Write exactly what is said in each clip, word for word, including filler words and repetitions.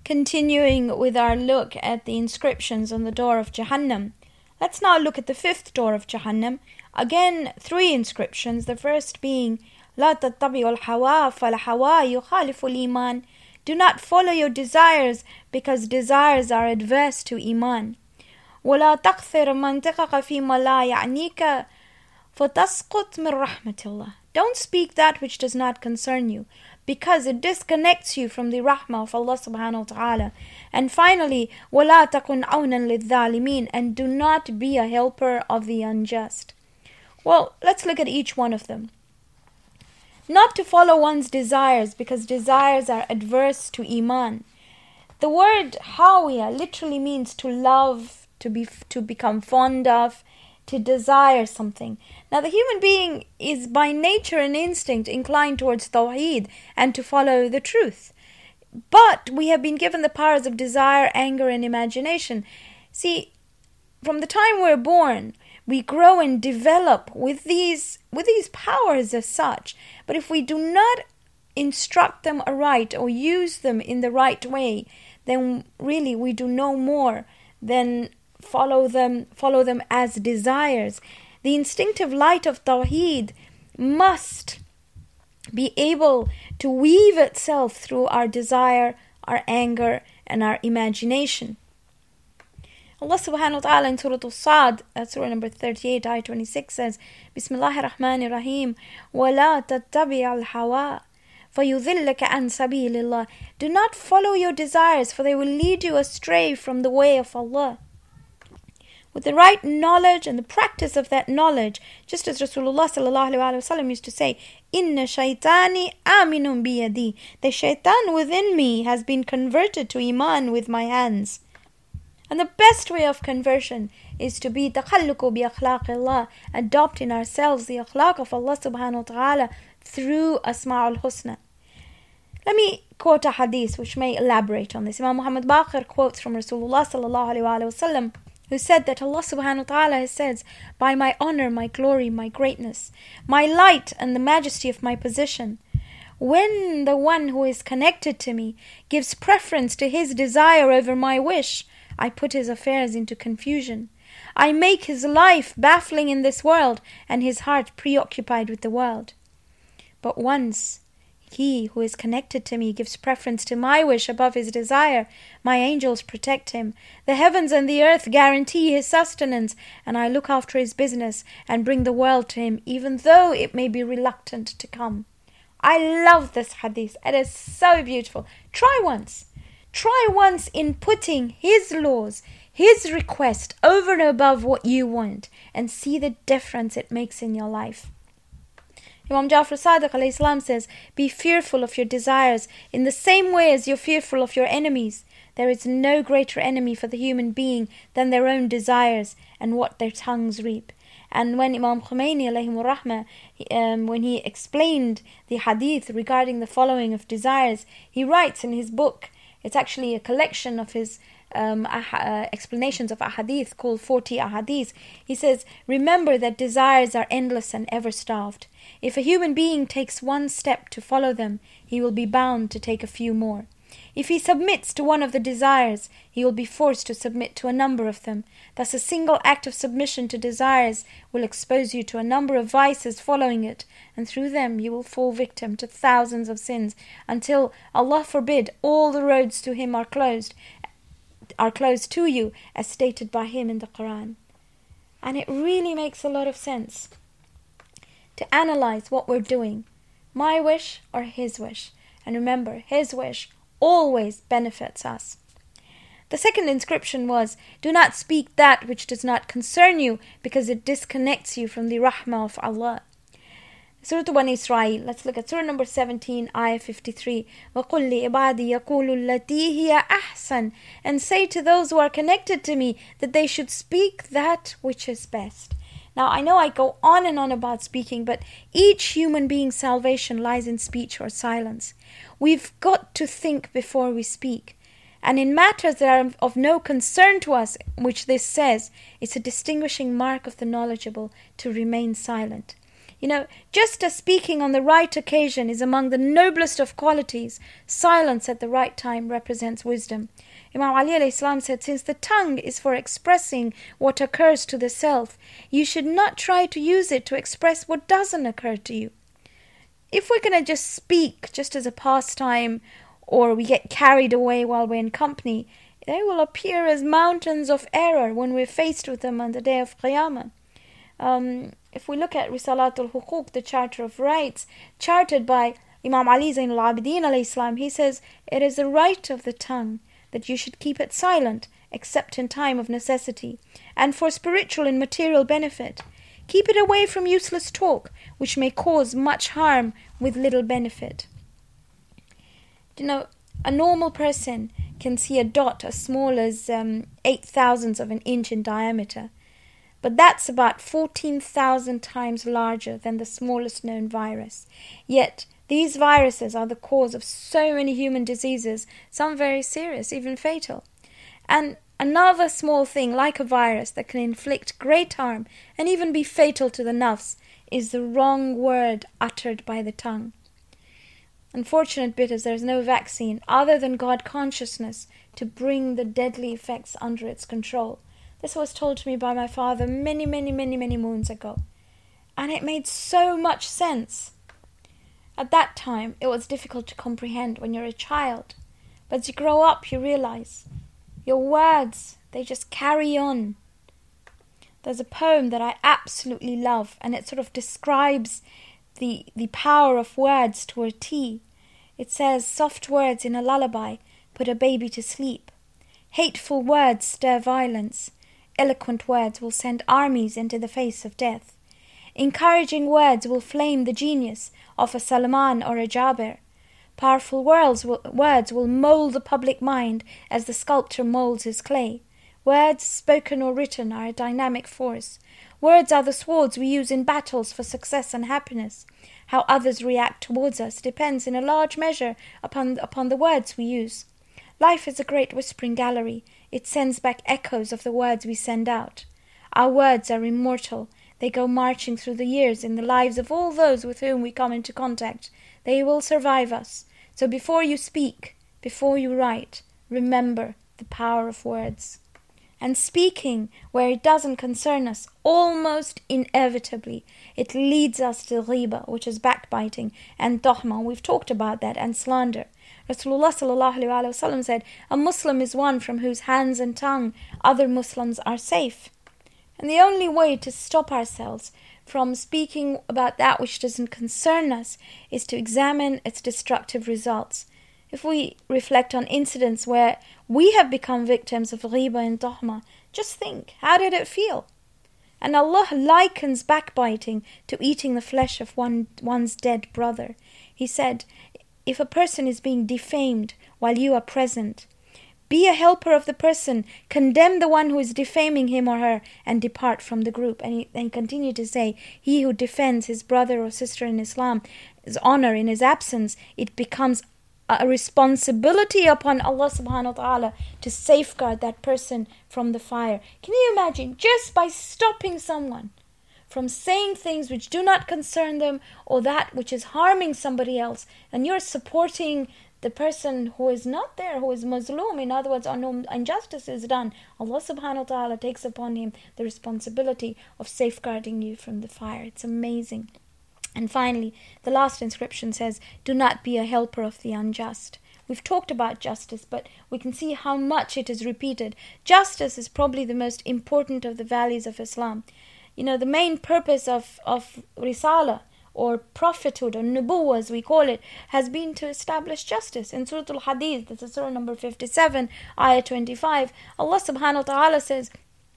Continuing with our look at the inscriptions on the door of Jahannam, let's now look at the fifth door of Jahannam. Again, three inscriptions. The first being, لا تتبعوا الهوى فالهوى يخالف الإيمان. Do not follow your desires, because desires are adverse to Iman. ولا تكثر منطقك فيما لا يعنيك فتسقط من رحمة الله. Don't speak that which does not concern you, because it disconnects you from the rahmah of Allah subhanahu wa ta'ala. And finally, وَلَا تَكُنْ عَوْنًا لِلظَّالِمِينَ, and do not be a helper of the unjust. Well, let's look at each one of them. Not to follow one's desires, because desires are adverse to Iman. The word hawiya literally means to love, to be, to become fond of, to desire something. Now, the human being is by nature and instinct inclined towards tawheed and to follow the truth. But we have been given the powers of desire, anger, and imagination. See, from the time we're born, we grow and develop with these with these powers as such. But if we do not instruct them aright or use them in the right way, then really we do no more than follow them follow them as desires. The instinctive light of Tawheed must be able to weave itself through our desire, our anger, and our imagination. Allah subhanahu wa ta'ala in Surah Al-Sad, that's Surah number thirty-eight, ayah twenty-six says, Bismillahir Rahmanir Rahim, وَلَا تَتَّبِعَ الْهَوَىٰ فَيُضِلَّكَ عَنْ سَبِيلِ اللَّهِ. Do not follow your desires, for they will lead you astray from the way of Allah. With the right knowledge and the practice of that knowledge, just as Rasulullah sallallahu alaihi wasallam used to say, Inna shaytani aminun biyadi. The shaitan within me has been converted to Iman with my hands. And the best way of conversion is to be takhalluqu bi akhlaq Allah, adopt in ourselves the akhlaq of Allah subhanahu wa ta'ala through Asma'ul Husna. Let me quote a hadith which may elaborate on this. Imam Muhammad Baqir quotes from Rasulullah sallallahu alaihi wasallam, who said that Allah subhanahu wa ta'ala has said, by my honor, my glory, my greatness, my light and the majesty of my position, when the one who is connected to me gives preference to his desire over my wish, I put his affairs into confusion. I make his life baffling in this world and his heart preoccupied with the world. But once he who is connected to me gives preference to my wish above his desire, my angels protect him. The heavens and the earth guarantee his sustenance, and I look after his business and bring the world to him, even though it may be reluctant to come. I love this hadith. It is so beautiful. Try once. Try once in putting his laws, his request over and above what you want, and see the difference it makes in your life. Imam Ja'far Sadiq alayhi salam says, be fearful of your desires in the same way as you're fearful of your enemies. There is no greater enemy for the human being than their own desires and what their tongues reap. And when Imam Khomeini alayhi rahmah, um, when he explained the hadith regarding the following of desires, he writes in his book, it's actually a collection of his um, uh, explanations of ahadith called forty ahadith. He says, remember that desires are endless and ever starved. If a human being takes one step to follow them, he will be bound to take a few more. If he submits to one of the desires, he will be forced to submit to a number of them. Thus a single act of submission to desires will expose you to a number of vices following it, and through them you will fall victim to thousands of sins, until, Allah forbid, all the roads to Him are closed, are closed to you, as stated by Him in the Quran. And it really makes a lot of sense to analyze what we're doing, my wish or His wish. And remember, His wish always benefits us. The second inscription was, do not speak that which does not concern you, because it disconnects you from the rahmah of Allah. Surah Bani Israel, let's look at Surah number seventeen, ayah fifty-three. وَقُلْ لِعِبَادِي يَقُولُوا الَّتِي هِيَ أَحْسَنُ. And say to those who are connected to me that they should speak that which is best. Now, I know I go on and on about speaking, but each human being's salvation lies in speech or silence. We've got to think before we speak. And in matters that are of no concern to us, which this says, it's a distinguishing mark of the knowledgeable to remain silent. You know, just as speaking on the right occasion is among the noblest of qualities, silence at the right time represents wisdom. Imam Ali alayhi salam said, since the tongue is for expressing what occurs to the self, you should not try to use it to express what doesn't occur to you. If we're going to just speak just as a pastime, or we get carried away while we're in company, they will appear as mountains of error when we're faced with them on the day of Qiyamah. Um, if we look at Risalatul Huquq, the Charter of Rights, charted by Imam Ali Zain al-Abidin alayhi salam, he says, it is the right of the tongue that you should keep it silent, except in time of necessity, and for spiritual and material benefit. Keep it away from useless talk, which may cause much harm with little benefit. You know, a normal person can see a dot as small as um, eight thousandths of an inch in diameter, but that's about fourteen thousand times larger than the smallest known virus. Yet, these viruses are the cause of so many human diseases, some very serious, even fatal. And another small thing, like a virus, that can inflict great harm and even be fatal to the nafs, is the wrong word uttered by the tongue. Unfortunate bit is there is no vaccine other than God consciousness to bring the deadly effects under its control. This was told to me by my father many, many, many, many moons ago. And it made so much sense. At that time, it was difficult to comprehend when you're a child. But as you grow up, you realize your words, they just carry on. There's a poem that I absolutely love, and it sort of describes the, the power of words to a T. It says, soft words in a lullaby put a baby to sleep. Hateful words stir violence. Eloquent words will send armies into the face of death. Encouraging words will flame the genius of a Salman or a Jabir. Powerful words will, words will mold the public mind as the sculptor molds his clay. Words, spoken or written, are a dynamic force. Words are the swords we use in battles for success and happiness. How others react towards us depends in a large measure upon, upon the words we use. Life is a great whispering gallery. It sends back echoes of the words we send out. Our words are immortal. They go marching through the years in the lives of all those with whom we come into contact. They will survive us. So before you speak, before you write, remember the power of words. And speaking where it doesn't concern us, almost inevitably, it leads us to ghiba, which is backbiting, and tahma. We've talked about that, and slander. Rasulullah sallallahu alaihi wasallam said, a Muslim is one from whose hands and tongue other Muslims are safe. And the only way to stop ourselves from speaking about that which doesn't concern us is to examine its destructive results. If we reflect on incidents where we have become victims of ghiba and tahma, just think, how did it feel? And Allah likens backbiting to eating the flesh of one one's dead brother. He said, if a person is being defamed while you are present, be a helper of the person, condemn the one who is defaming him or her, and depart from the group. And he, and he continued to say, he who defends his brother or sister in Islam, his honor in his absence, it becomes a responsibility upon Allah subhanahu wa ta'ala to safeguard that person from the fire. Can you imagine, just by stopping someone from saying things which do not concern them, or that which is harming somebody else, and you're supporting the person who is not there, who is mazloom, in other words, no injustice is done, Allah subhanahu wa ta'ala takes upon him the responsibility of safeguarding you from the fire. It's amazing. And finally, the last inscription says, do not be a helper of the unjust. We've talked about justice, but we can see how much it is repeated. Justice is probably the most important of the values of Islam. You know, the main purpose of, of Risala, or prophethood, or nubuwwah as we call it, has been to establish justice. In Surah Al-Hadith, this is Surah number fifty-seven, Ayah twenty-five, Allah subhanahu wa ta'ala says,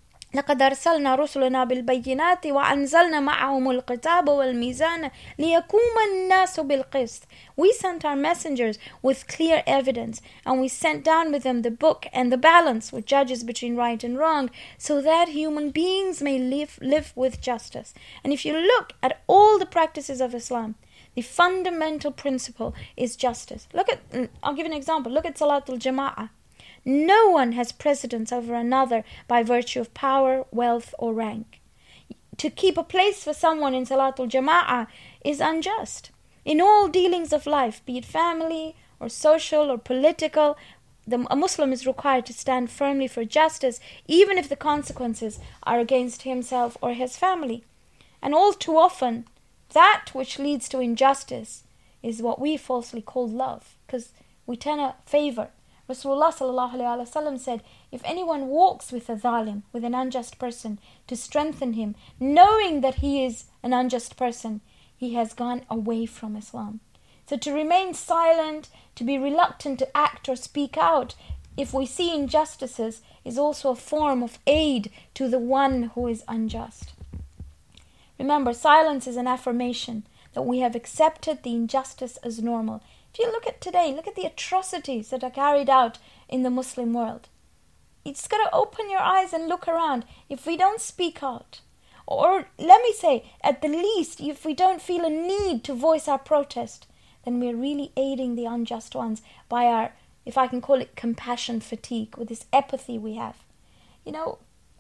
لقد أرسلنا رسلنا بالبينات وأنزلنا معهم الكتاب والميزان ليقوم الناس بالقسط. We sent our messengers with clear evidence, and we sent down with them the book and the balance, which judges between right and wrong, so that human beings may live, live with justice. And if you look at all the practices of Islam, the fundamental principle is justice. Look at, I'll give an example. Look at Salatul Jama'ah. No one has precedence over another by virtue of power, wealth, or rank. to keep a place for someone in Salatul Jama'ah is unjust. In all dealings of life, be it family or social or political, the, a Muslim is required to stand firmly for justice, even if the consequences are against himself or his family. And all too often, that which leads to injustice is what we falsely call love, because we tend to favor. Rasulullah sallallahu alaihi wasallam said, if anyone walks with a zalim, with an unjust person, to strengthen him, knowing that he is an unjust person, he has gone away from Islam. So to remain silent, to be reluctant to act or speak out if we see injustices, is also a form of aid to the one who is unjust. Remember, silence is an affirmation that we have accepted the injustice as normal. If you look at today, look at the atrocities that are carried out in the Muslim world. You just got to open your eyes and look around. If we don't speak out, or let me say, at the least, if we don't feel a need to voice our protest, then we're really aiding the unjust ones by our, if I can call it, compassion fatigue, with this apathy we have. You know,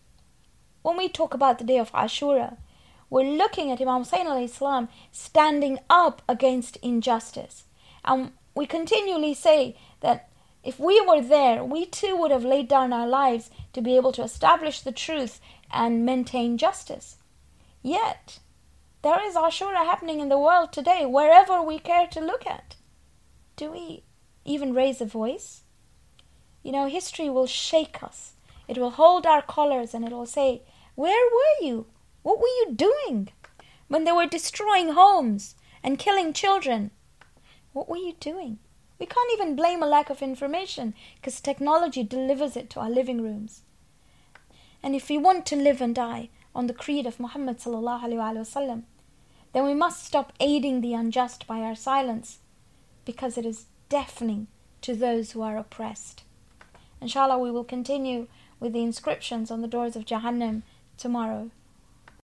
when we talk about the day of Ashura, we're looking at Imam Hussain alayhi salam standing up against injustice. And we continually say that if we were there, we too would have laid down our lives to be able to establish the truth and maintain justice. Yet, there is Ashura happening in the world today, wherever we care to look at. Do we even raise a voice? You know, history will shake us. It will hold our collars and it will say, where were you? What were you doing when they were destroying homes and killing children? What were you doing? We can't even blame a lack of information, because technology delivers it to our living rooms. And if we want to live and die on the creed of Muhammad sallallahu alaihi wasallam, then we must stop aiding the unjust by our silence, because it is deafening to those who are oppressed. Inshallah, we will continue with the inscriptions on the doors of Jahannam tomorrow.